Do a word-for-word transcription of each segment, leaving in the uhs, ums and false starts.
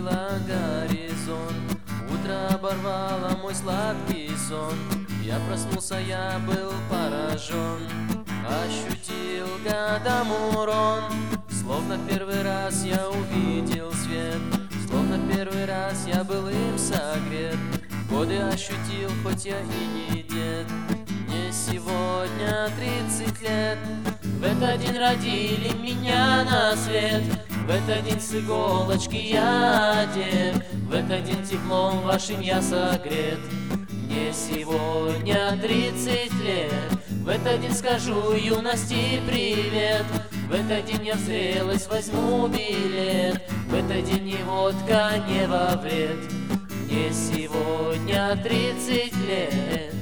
опустила горизонт. Утро оборвало мой сладкий сон. Я проснулся, я был поражен, ощутил годам урон. Словно в первый раз я увидел свет, словно в первый раз я был им согрет. Годы ощутил, хоть я и не дед. Мне сегодня тридцать лет. В этот день родили меня на свет. В этот день с иголочки я одет. В этот день теплом вашим я согрет. Мне сегодня тридцать лет. В этот день скажу юности привет. В этот день я в зрелость возьму билет. В этот день ни водка не во вред. Мне сегодня тридцать лет.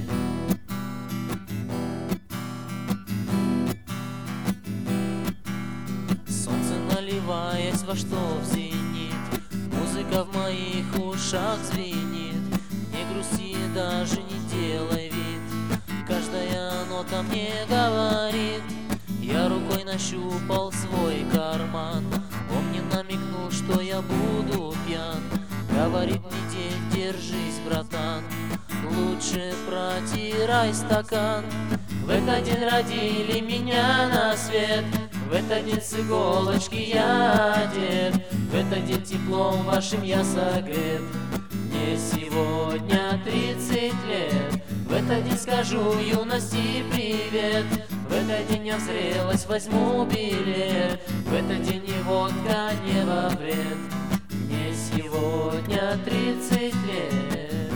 Солнце, наливаясь во что в зенит, музыка в моих ушах звенит. Не грусти, даже не делай вид, каждая нота мне говорит. Я рукой нащупал свой карман, он мне намекнул, что я буду пьян. Говорит мне день, держись, братан, лучше протирай стакан. В этот день родили меня на свет. В этот день с иголочки я одет. В этот день теплом вашим я согрет. Мне сегодня тридцать лет. В этот день скажу юности привет. В этот день я в зрелость возьму билет. В этот день ни водка не во вред. Мне сегодня тридцать лет.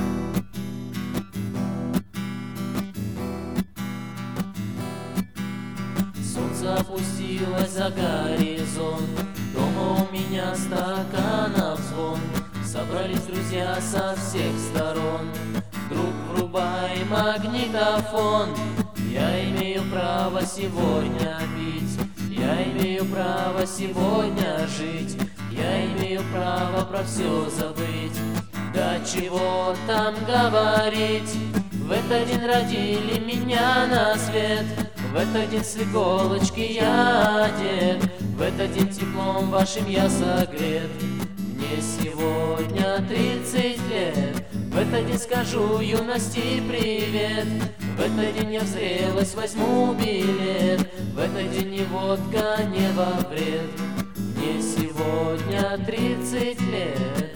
Солнце опустилось за горизонт. Дома у меня стаканов звон. Собрались друзья со всех сторон. Вдруг врубай магнитофон. Я имею право сегодня пить, я имею право сегодня жить, я имею право про все забыть. Да чего там говорить? В этот день родили меня на свет. В этот день с иголочки я одет. В этот день теплом вашим я согрет. Мне сегодня тридцать лет. В этот день скажу юности привет. В этот день я в зрелость возьму билет. В этот день ни водка не во вред. Мне сегодня тридцать лет.